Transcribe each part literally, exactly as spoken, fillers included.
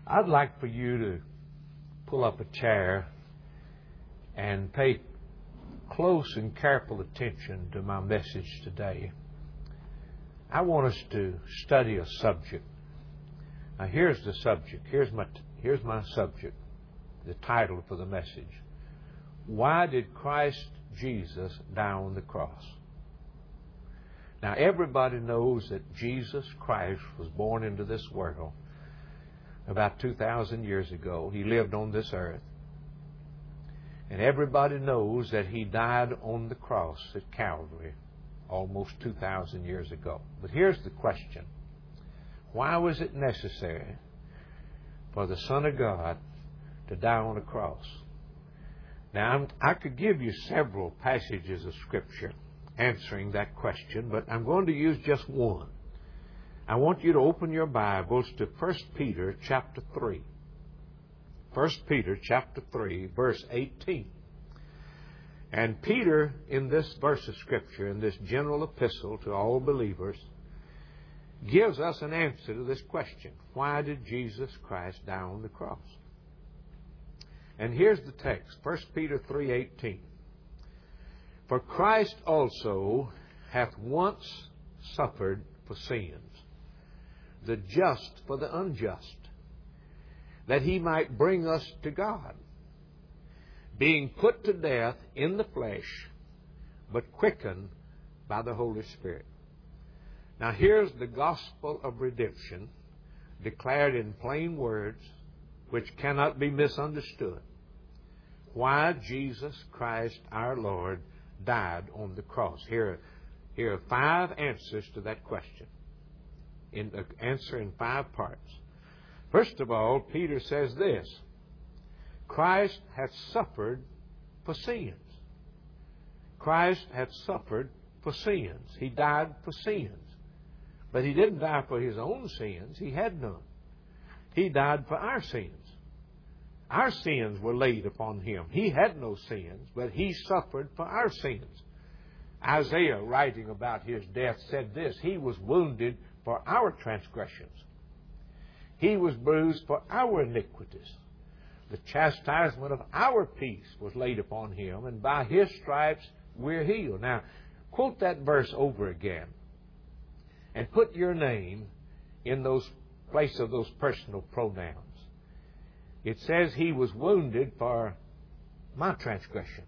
I'd like for you to pull up a chair and pay close and careful attention to my message today. I want us to study a subject. Now here's the subject. Here's my, here's my subject, the title for the message. Why did Christ Jesus die on the cross? Now everybody knows that Jesus Christ was born into this world about two thousand years ago. He lived on this earth. And everybody knows that He died on the cross at Calvary almost two thousand years ago. But here's the question. Why was it necessary for the Son of God to die on a cross? Now, I'm, I could give you several passages of Scripture answering that question, but I'm going to use just one. I want you to open your Bibles to First Peter chapter three. First Peter chapter three, verse eighteen. And Peter, in this verse of Scripture, in this general epistle to all believers, gives us an answer to this question. Why did Jesus Christ die on the cross? And here's the text, First Peter three eighteen. For Christ also hath once suffered for sins, the just for the unjust, that He might bring us to God, being put to death in the flesh, but quickened by the Holy Spirit. Now here's the gospel of redemption declared in plain words which cannot be misunderstood. Why Jesus Christ our Lord died on the cross. Here, here are five answers to that question. In uh, answer in five parts. First of all, Peter says this. Christ hath suffered for sins. Christ hath suffered for sins. He died for sins. But He didn't die for His own sins. He had none. He died for our sins. Our sins were laid upon Him. He had no sins, but He suffered for our sins. Isaiah, writing about His death, said this, He was wounded for our transgressions. He was bruised for our iniquities. The chastisement of our peace was laid upon Him, and by His stripes we're healed. Now, quote that verse over again, and put your name in those place of those personal pronouns. It says He was wounded for my transgressions.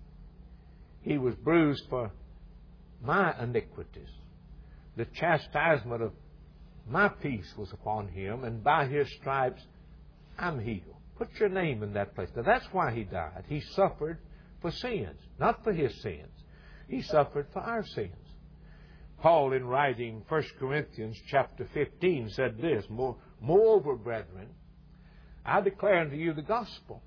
He was bruised for my iniquities. The chastisement of my peace was upon Him, and by His stripes I'm healed. Put your name in that place. Now that's why He died. He suffered for sins, not for His sins. He suffered for our sins. Paul, in writing First Corinthians chapter fifteen, said this, Moreover, brethren, I declare unto you the gospel,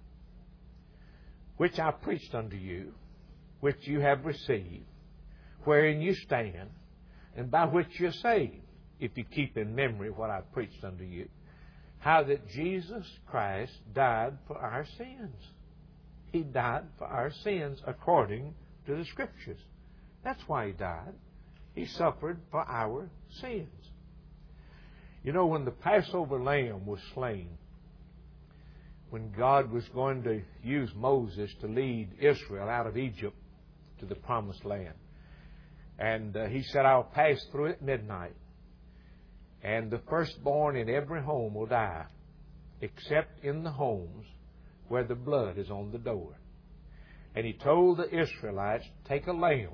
which I preached unto you, which you have received, wherein you stand, and by which you're saved, if you keep in memory what I preached unto you, how that Jesus Christ died for our sins. He died for our sins according to the Scriptures. That's why He died. He suffered for our sins. You know, when the Passover lamb was slain, when God was going to use Moses to lead Israel out of Egypt to the Promised Land, and uh, He said, I'll pass through at midnight, and the firstborn in every home will die, except in the homes where the blood is on the door. And He told the Israelites, take a lamb,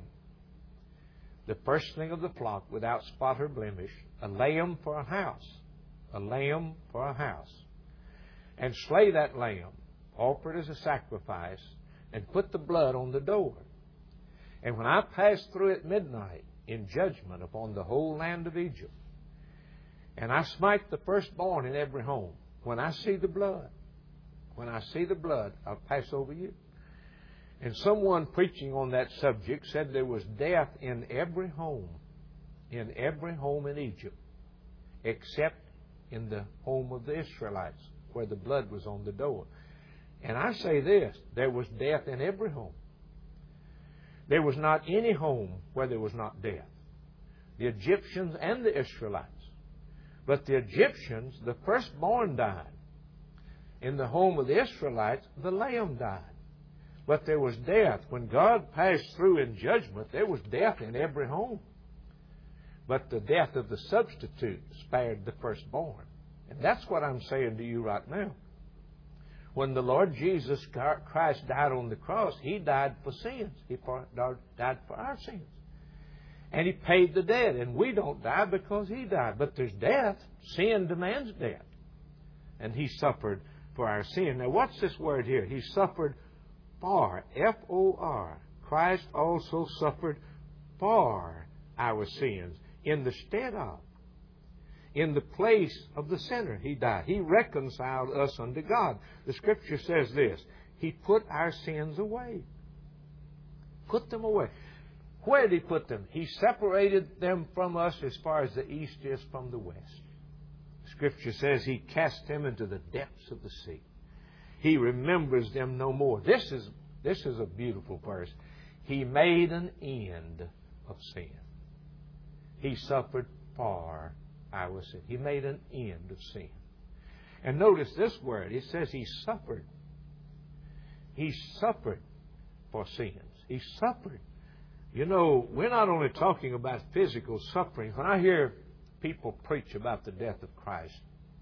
the firstling of the flock without spot or blemish, a lamb for a house, a lamb for a house, and slay that lamb, offer it as a sacrifice, and put the blood on the door. And when I pass through at midnight in judgment upon the whole land of Egypt, and I smite the firstborn in every home, when I see the blood, when I see the blood, I'll pass over you. And someone preaching on that subject said there was death in every home, in every home in Egypt, except in the home of the Israelites, where the blood was on the door. And I say this, there was death in every home. There was not any home where there was not death. The Egyptians and the Israelites. But the Egyptians, the firstborn died. In the home of the Israelites, the lamb died. But there was death. When God passed through in judgment, there was death in every home. But the death of the substitute spared the firstborn. And that's what I'm saying to you right now. When the Lord Jesus Christ died on the cross, He died for sins. He died for our sins. And He paid the debt. And we don't die because He died. But there's death. Sin demands death. And He suffered for our sin. Now what's this word here? He suffered for. F O R. Christ also suffered for our sins. In the stead of. In the place of the sinner, He died. He reconciled us unto God. The Scripture says this. He put our sins away. Put them away. Where did He put them? He separated them from us as far as the east is from the west. Scripture says He cast them into the depths of the sea. He remembers them no more. This is, this is a beautiful verse. He made an end of sin. He suffered for our sin. He made an end of sin. And notice this word. It says He suffered. He suffered for sins. He suffered. You know, we're not only talking about physical suffering. When I hear people preach about the death of Christ,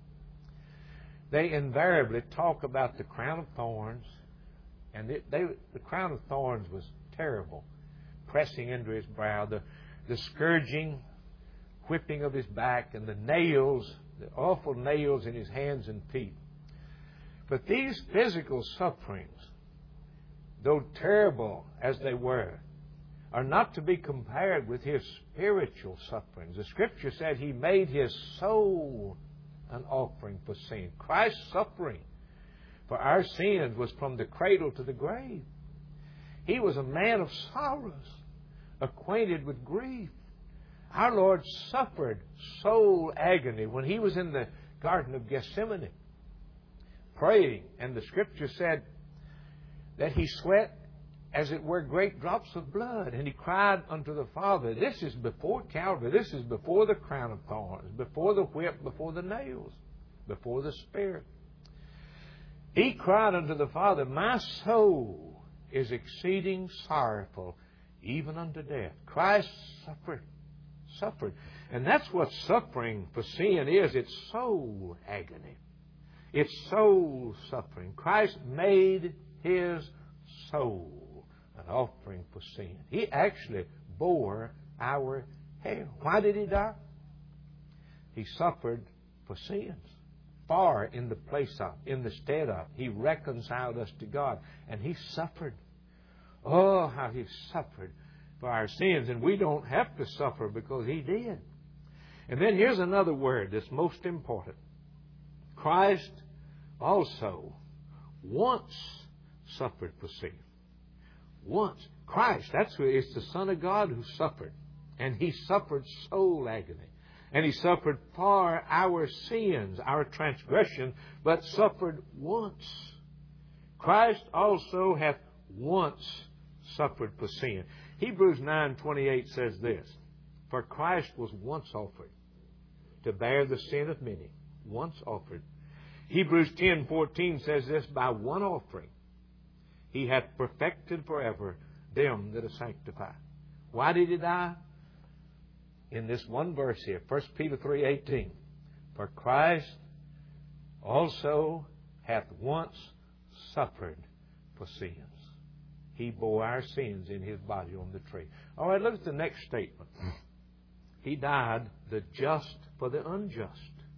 they invariably talk about the crown of thorns. And it, they, the crown of thorns was terrible, pressing into His brow, the, the scourging, whipping of His back, and the nails, the awful nails in His hands and feet. But these physical sufferings, though terrible as they were, are not to be compared with His spiritual sufferings. The Scripture said He made His soul an offering for sin. Christ's suffering for our sins was from the cradle to the grave. He was a man of sorrows, acquainted with grief. Our Lord suffered soul agony when He was in the Garden of Gethsemane praying. And the Scripture said that He sweat as it were great drops of blood. And He cried unto the Father. This is before Calvary. This is before the crown of thorns, before the whip, before the nails, before the Spirit. He cried unto the Father, my soul is exceeding sorrowful, even unto death. Christ suffered. Suffered. And that's what suffering for sin is. It's soul agony. It's soul suffering. Christ made His soul an offering for sin. He actually bore our hell. Why did He die? He suffered for sins. For in the place of, in the stead of. He reconciled us to God. And He suffered. Oh, how He suffered for our sins. And we don't have to suffer because He did. And then here's another word that's most important. Christ also once suffered for sin. Once. Christ, that's who is the Son of God who suffered. And He suffered soul agony. And He suffered for our sins, our transgression, but suffered once. Christ also hath once suffered for sin. Hebrews nine twenty-eight says this, for Christ was once offered to bear the sin of many. Once offered. Hebrews ten fourteen says this, by one offering He hath perfected forever them that are sanctified. Why did He die? In this one verse here, First Peter three eighteen. For Christ also hath once suffered for sins. He bore our sins in His body on the tree. All right, look at the next statement. He died the just for the unjust.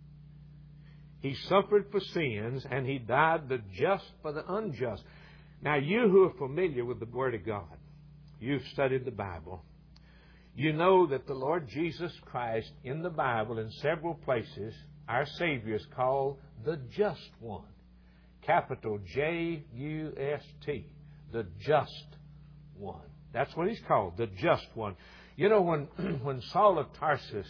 He suffered for sins, and He died the just for the unjust. Now, you who are familiar with the Word of God, you've studied the Bible, you know that the Lord Jesus Christ in the Bible in several places, our Savior is called the Just One. Capital J U S T. The Just One. That's what He's called, the Just One. You know, when, when Saul of Tarsus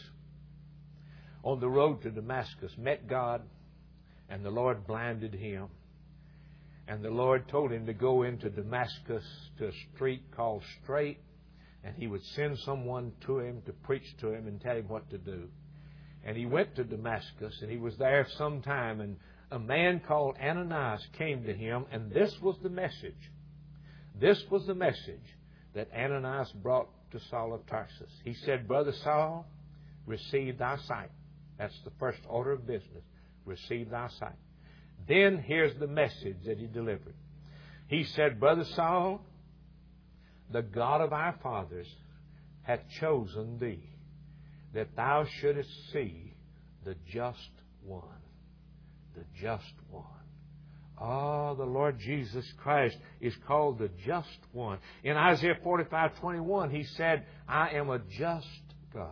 on the road to Damascus met God, and the Lord blinded him, and the Lord told him to go into Damascus to a street called Straight, and He would send someone to him to preach to him and tell him what to do. And he went to Damascus, and he was there some time, and a man called Ananias came to him, and this was the message. This was the message that Ananias brought to Saul of Tarsus. He said, Brother Saul, receive thy sight. That's the first order of business. Receive thy sight. Then here's the message that he delivered. He said, Brother Saul, the God of our fathers hath chosen thee, that thou shouldest see the just one. The just one. Oh, the Lord Jesus Christ is called the just one. In Isaiah forty-five twenty-one, He said, I am a just God.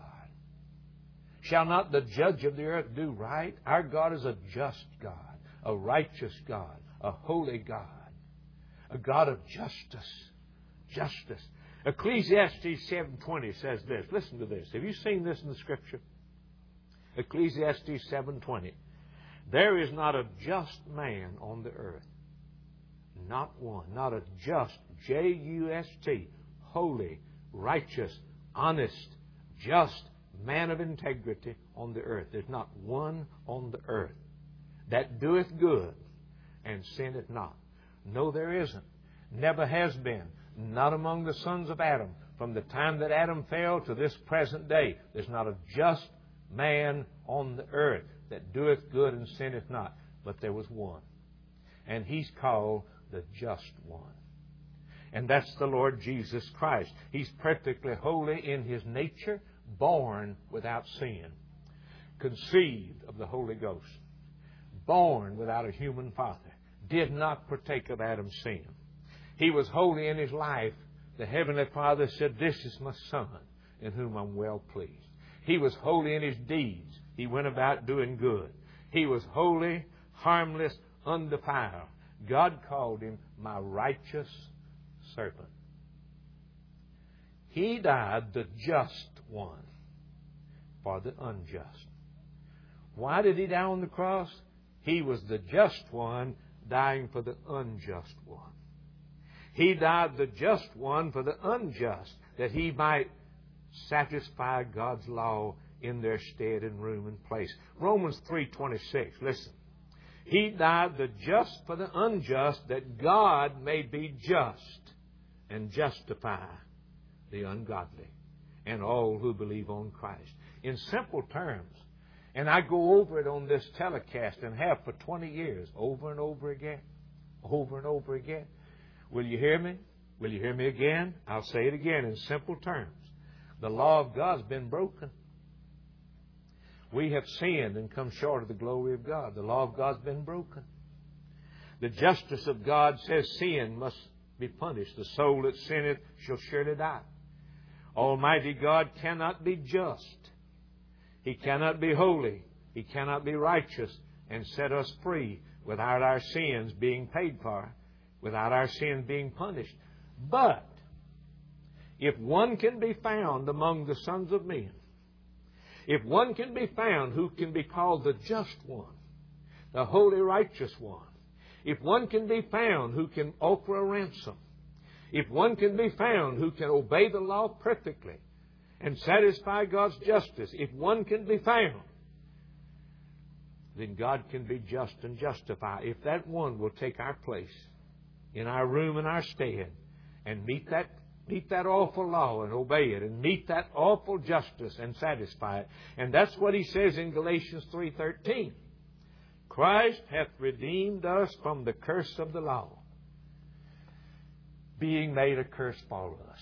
Shall not the judge of the earth do right? Our God is a just God, a righteous God, a holy God, a God of justice. Justice. Ecclesiastes seven twenty says this. Listen to this. Have you seen this in the Scripture? Ecclesiastes seven twenty. There is not a just man on the earth. Not one. Not a just. J U S T. Holy, righteous, honest, just man of integrity on the earth. There's not one on the earth that doeth good and sinneth not. No, there isn't. Never has been. Not among the sons of Adam. From the time that Adam fell to this present day, there's not a just man on the earth that doeth good and sinneth not. But there was one. And He's called the just one. And that's the Lord Jesus Christ. He's perfectly holy in His nature, born without sin, conceived of the Holy Ghost, born without a human father, did not partake of Adam's sin. He was holy in His life. The Heavenly Father said, This is my Son, in whom I'm well pleased. He was holy in His deeds. He went about doing good. He was holy, harmless, undefiled. God called Him my righteous servant. He died the just one for the unjust. Why did He die on the cross? He was the just one dying for the unjust one. He died the just one for the unjust, that He might satisfy God's law in their stead and room and place. Romans three twenty-six, listen. He died the just for the unjust, that God may be just and justify the ungodly and all who believe on Christ. In simple terms, and I go over it on this telecast and have for twenty years, over and over again, over and over again. Will you hear me? Will you hear me again? I'll say it again in simple terms. The law of God's been broken. We have sinned and come short of the glory of God. The law of God's been broken. The justice of God says sin must be punished. The soul that sinneth shall surely die. Almighty God cannot be just. He cannot be holy. He cannot be righteous and set us free without our sins being paid for, without our sins being punished. But if one can be found among the sons of men, if one can be found who can be called the just one, the holy righteous one, if one can be found who can offer a ransom, if one can be found who can obey the law perfectly and satisfy God's justice, if one can be found, then God can be just and justify. If that one will take our place in our room and our stead and meet that meet that awful law and obey it, and meet that awful justice and satisfy it. And that's what he says in Galatians three thirteen. Christ hath redeemed us from the curse of the law, being made a curse for us.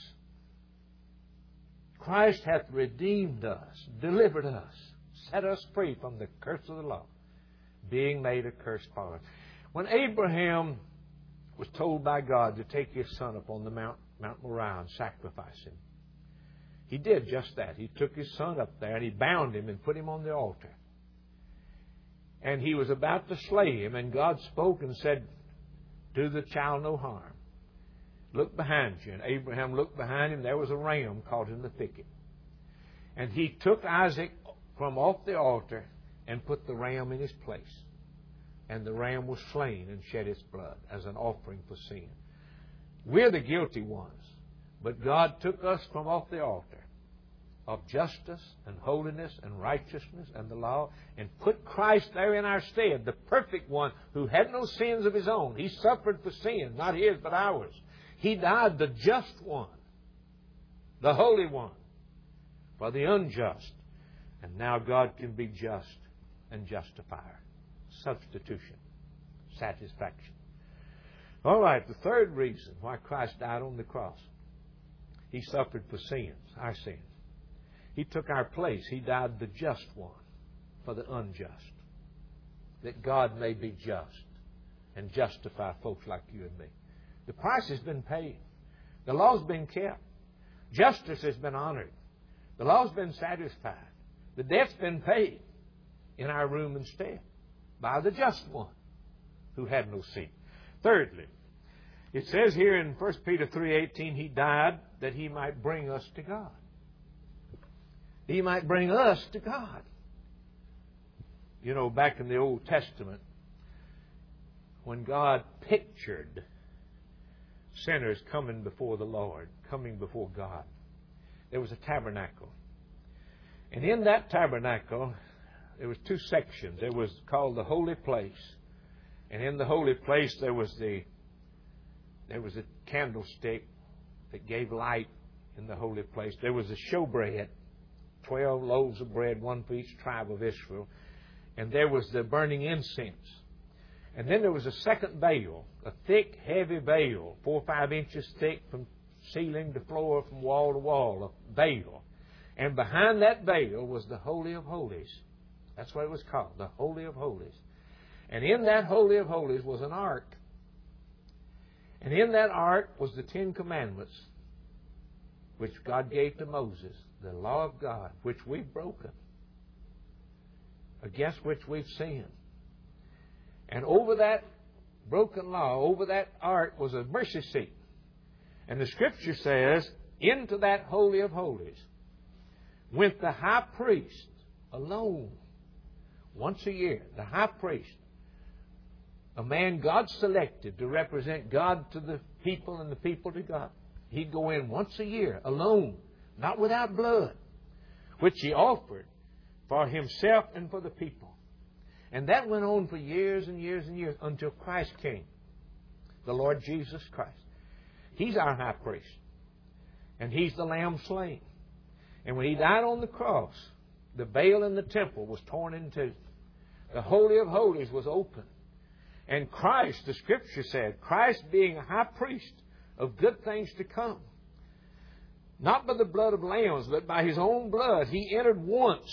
Christ hath redeemed us, delivered us, set us free from the curse of the law, being made a curse for us. When Abraham was told by God to take his son up on the Mount, Mount Moriah and sacrifice him, he did just that. He took his son up there and he bound him and put him on the altar. And he was about to slay him, and God spoke and said, do the child no harm. Look behind you. And Abraham looked behind him. There was a ram caught in the thicket. And he took Isaac from off the altar and put the ram in his place. And the ram was slain and shed its blood as an offering for sin. We're the guilty ones. But God took us from off the altar of justice and holiness and righteousness and the law, and put Christ there in our stead, the perfect one who had no sins of His own. He suffered for sin, not His but ours. He died, the just one, the holy one, for the unjust. And now God can be just and justifier. Substitution. Satisfaction. All right, the third reason why Christ died on the cross. He suffered for sins, our sins. He took our place. He died the just one for the unjust. That God may be just and justify folks like you and me. The price has been paid. The law's been kept. Justice has been honored. The law's been satisfied. The debt's been paid in our room instead by the just one who had no sin. Thirdly, it says here in First Peter three eighteen, He died that He might bring us to God. He might bring us to God. You know, back in the Old Testament, when God pictured sinners coming before the Lord, coming before God, there was a tabernacle. And in that tabernacle, there was two sections. There was called the holy place. And in the holy place, there was the there was a candlestick that gave light in the holy place. There was a showbread, twelve loaves of bread, one for each tribe of Israel. And there was the burning incense. And then there was a second veil, a thick, heavy veil, four or five inches thick from ceiling to floor, from wall to wall, a veil. And behind that veil was the Holy of Holies. That's what it was called, the Holy of Holies. And in that Holy of Holies was an ark. And in that ark was the Ten Commandments, which God gave to Moses, the law of God, which we've broken, against which we've sinned. And over that broken law, over that ark, was a mercy seat. And the Scripture says, into that Holy of Holies went the high priest alone, once a year. The high priest, a man God selected to represent God to the people and the people to God. He'd go in once a year, alone, not without blood, which He offered for Himself and for the people. And that went on for years and years and years until Christ came, the Lord Jesus Christ. He's our high priest, and He's the Lamb slain. And when He died on the cross, the veil in the temple was torn in two. The Holy of Holies was open. And Christ, the Scripture said, Christ being a high priest of good things to come, not by the blood of lambs, but by His own blood, He entered once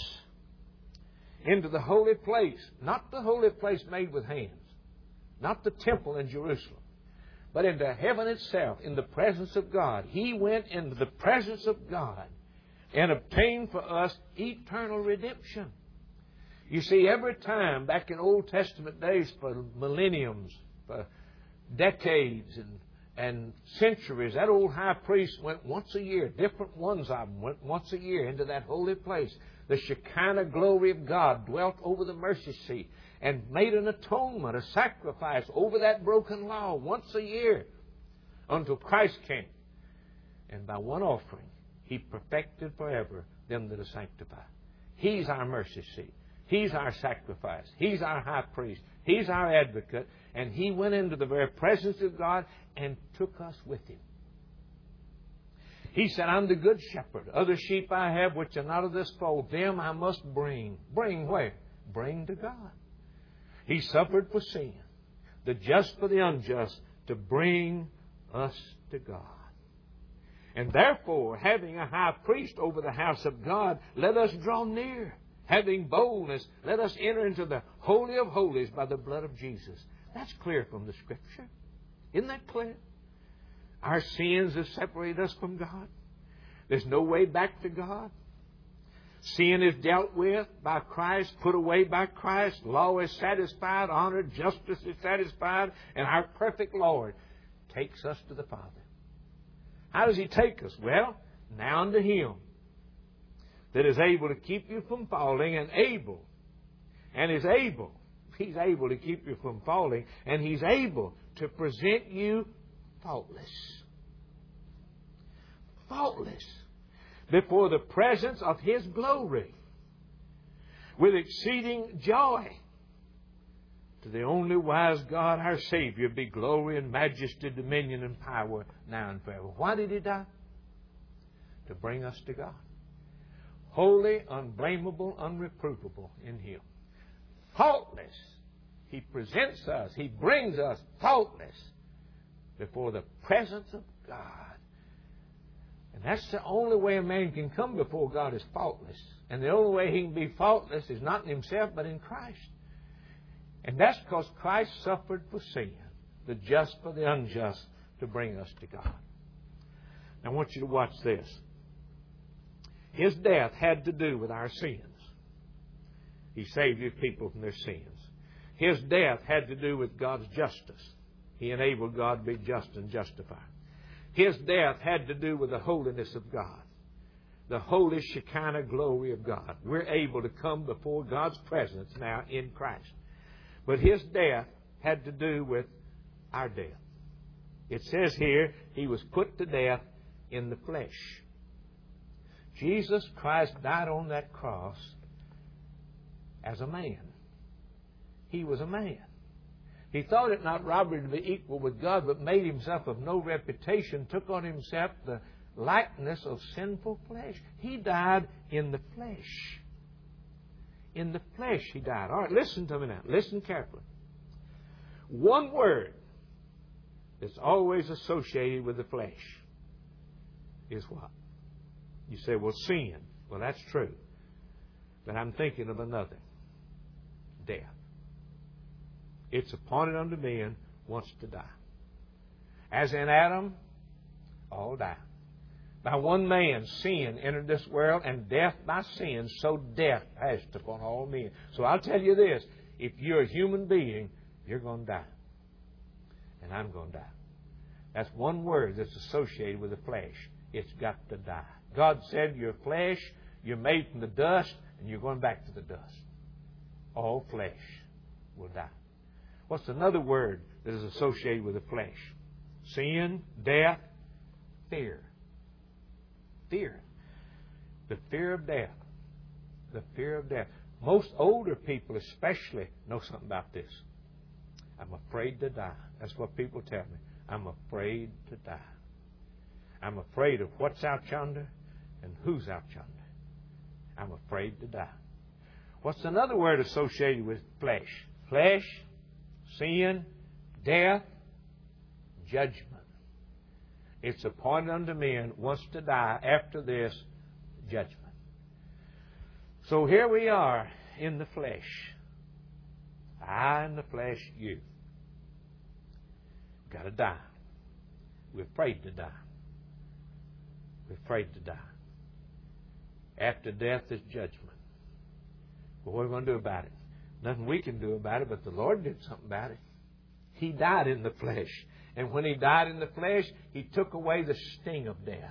into the holy place, not the holy place made with hands, not the temple in Jerusalem, but into heaven itself, in the presence of God. He went into the presence of God and obtained for us eternal redemption. You see, every time back in Old Testament days, for millenniums, for decades and, and centuries, that old high priest went once a year. Different ones of them went once a year into that holy place. The Shekinah glory of God dwelt over the mercy seat and made an atonement, a sacrifice over that broken law once a year until Christ came. And by one offering, He perfected forever them that are sanctified. He's our mercy seat. He's our sacrifice. He's our high priest. He's our advocate. And He went into the very presence of God and took us with Him. He said, I'm the good shepherd. Other sheep I have which are not of this fold, them I must bring. Bring where? Bring to God. He suffered for sin, the just for the unjust, to bring us to God. And therefore, having a high priest over the house of God, let us draw near. Having boldness, let us enter into the Holy of Holies by the blood of Jesus. That's clear from the Scripture. Isn't that clear? Our sins have separated us from God. There's no way back to God. Sin is dealt with by Christ, put away by Christ. Law is satisfied, honored, justice is satisfied, and our perfect Lord takes us to the Father. How does He take us? Well, now unto Him that is able to keep you from falling and able, and is able, He's able to keep you from falling, and He's able to present you faultless. Faultless. before the presence of His glory with exceeding joy. To the only wise God, our Savior, be glory and majesty, dominion and power now and forever. Why did He die? To bring us to God. Holy, unblameable, unreprovable in Him. Faultless. He presents us, He brings us faultless before the presence of God. And that's the only way a man can come before God is faultless. And the only way he can be faultless is not in himself but in Christ. And that's because Christ suffered for sin, the just for the unjust, to bring us to God. Now I want you to watch this. His death had to do with our sins. He saved His people from their sins. His death had to do with God's justice. He enabled God to be just and justified. His death had to do with the holiness of God, the holy Shekinah glory of God. We're able to come before God's presence now in Christ. But His death had to do with our death. It says here, He was put to death in the flesh. Jesus Christ died on that cross as a man. He was a man. He thought it not robbery to be equal with God, but made Himself of no reputation, took on Himself the likeness of sinful flesh. He died in the flesh. In the flesh He died. All right, listen to me now. Listen carefully. One word that's always associated with the flesh is what? You say, well, sin. Well, that's true. But I'm thinking of another. Death. It's appointed unto men once to die. As in Adam, all die. By one man, sin entered this world, and death by sin, so death passed upon all men. So I'll tell you this, if you're a human being, you're going to die. And I'm going to die. That's one word that's associated with the flesh. It's got to die. God said, you're flesh, you're made from the dust, and you're going back to the dust. All flesh will die. What's another word that is associated with the flesh? Sin, death, fear. Fear. The fear of death. The fear of death. Most older people especially know something about this. I'm afraid to die. That's what people tell me. I'm afraid to die. I'm afraid of what's out yonder and who's out yonder. I'm afraid to die. What's another word associated with flesh? Flesh, sin, death, judgment. It's appointed unto men once to die, after this, judgment. So here we are in the flesh. I in the flesh, you. We've got to die. We're afraid to die. We're afraid to die. After death is judgment. Well, what are we going to do about it? Nothing we can do about it, but the Lord did something about it. He died in the flesh. And when He died in the flesh, He took away the sting of death.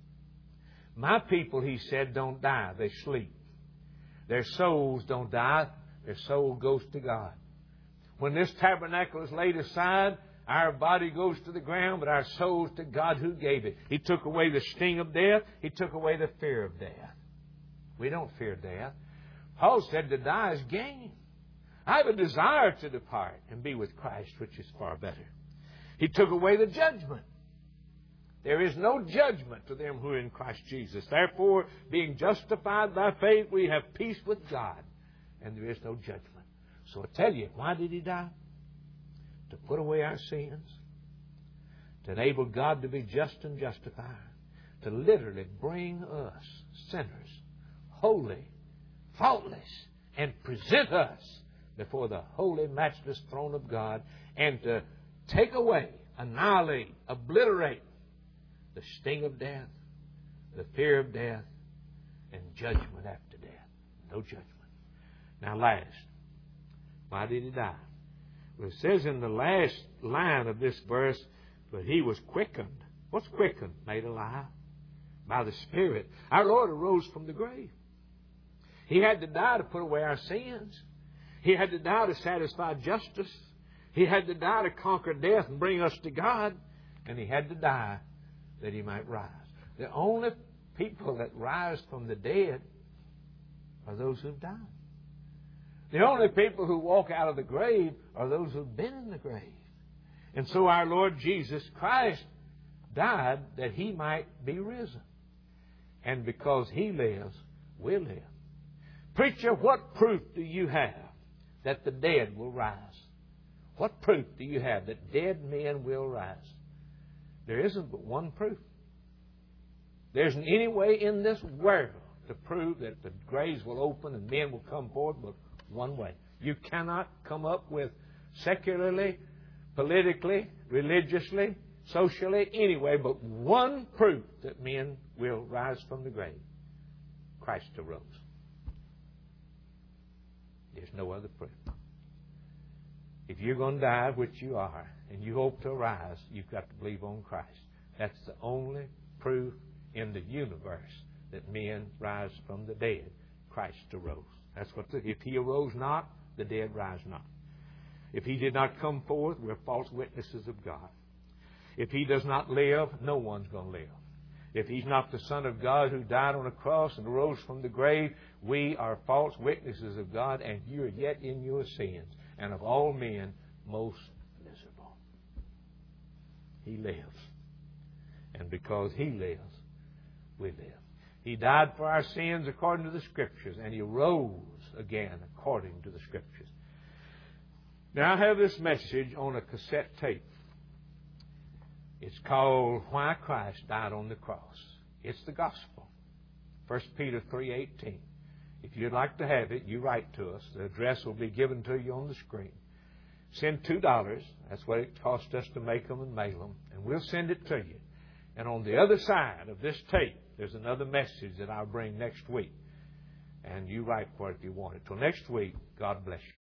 My people, He said, don't die. They sleep. Their souls don't die. Their soul goes to God. When this tabernacle is laid aside, our body goes to the ground, but our soul's to God who gave it. He took away the sting of death. He took away the fear of death. We don't fear death. Paul said to die is gain. I have a desire to depart and be with Christ, which is far better. He took away the judgment. There is no judgment to them who are in Christ Jesus. Therefore, being justified by faith, we have peace with God, and there is no judgment. So I tell you, why did He die? To put away our sins, to enable God to be just and justified, to literally bring us, sinners, holy, faultless, and present us before the holy, matchless throne of God, and to take away, annihilate, obliterate the sting of death, the fear of death, and judgment after death. No judgment. Now last, why did He die? Well, it says in the last line of this verse, but He was quickened. What's quickened? Made alive by the Spirit. Our Lord arose from the grave. He had to die to put away our sins. He had to die to satisfy justice. He had to die to conquer death and bring us to God. And He had to die that He might rise. The only people that rise from the dead are those who've died. The only people who walk out of the grave are those who've been in the grave. And so our Lord Jesus Christ died that He might be risen. And because He lives, we live. Preacher, what proof do you have that the dead will rise? What proof do you have that dead men will rise? There isn't but one proof. There isn't any way in this world to prove that the graves will open and men will come forth but one way. You cannot come up with secularly, politically, religiously, socially, anyway, but one proof that men will rise from the grave. Christ arose. There's no other proof. If you're going to die, which you are, and you hope to arise, you've got to believe on Christ. That's the only proof in the universe that men rise from the dead. Christ arose. That's what. The, if He arose not, the dead rise not. If He did not come forth, we're false witnesses of God. If He does not live, no one's going to live. If He's not the Son of God who died on a cross and arose from the grave, we are false witnesses of God, and you're yet in your sins, and of all men, most miserable. He lives. And because He lives, we live. He died for our sins according to the Scriptures, and He rose again according to the Scriptures. Now I have this message on a cassette tape. It's called Why Christ Died on the Cross. It's the gospel. First Peter three eighteen. If you'd like to have it, you write to us. The address will be given to you on the screen. Send two dollars. That's what it cost us to make them and mail them. And we'll send it to you. And on the other side of this tape, there's another message that I'll bring next week. And you write for it if you want it. Till next week, God bless you.